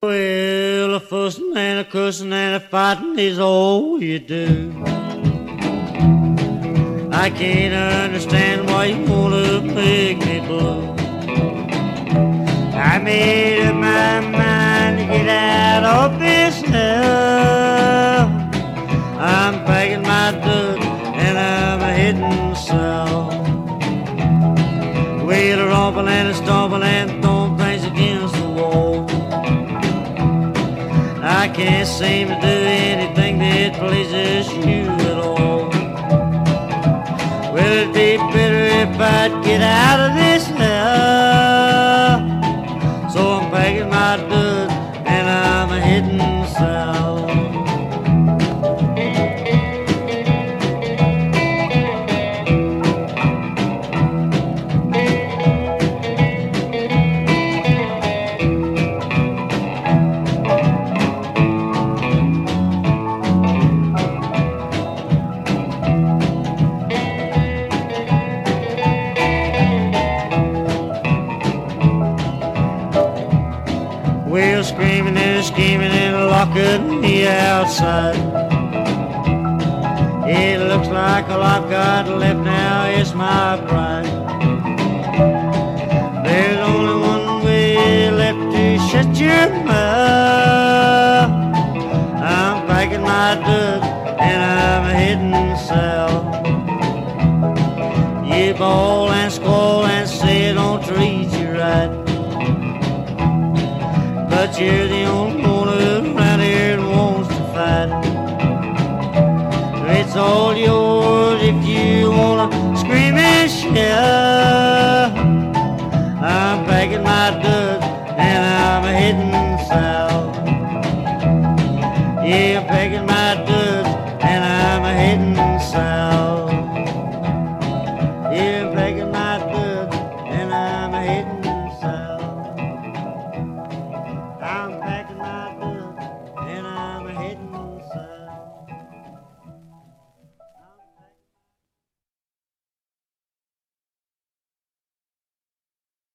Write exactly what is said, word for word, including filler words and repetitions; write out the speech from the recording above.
Well, a fussing and a cussing and a fighting is all you do. I can't understand why you wanna make me blue. I made up my mind to get out of this hell. I'm packing my duck and I'm heading south. Well, a romping and a stomping and throwing things against the wall. I can't seem to do anything that pleases you at all. Will it be better if I'd get out of this hell? So I'm packing my duds and I'm heading south. We're screaming and scheming and locking me outside. It looks like all I've got left now is my pride. There's only one way left to shut your mouth. I'm packing my ducks and I'm heading south. You bawl and squall and say I don't treat you right, but you're the only one around here that wants to fight. It's all yours if you wanna scream and shout. I'm packing my ducks and I'm heading south. Yeah, I'm packing my ducks and I'm heading south.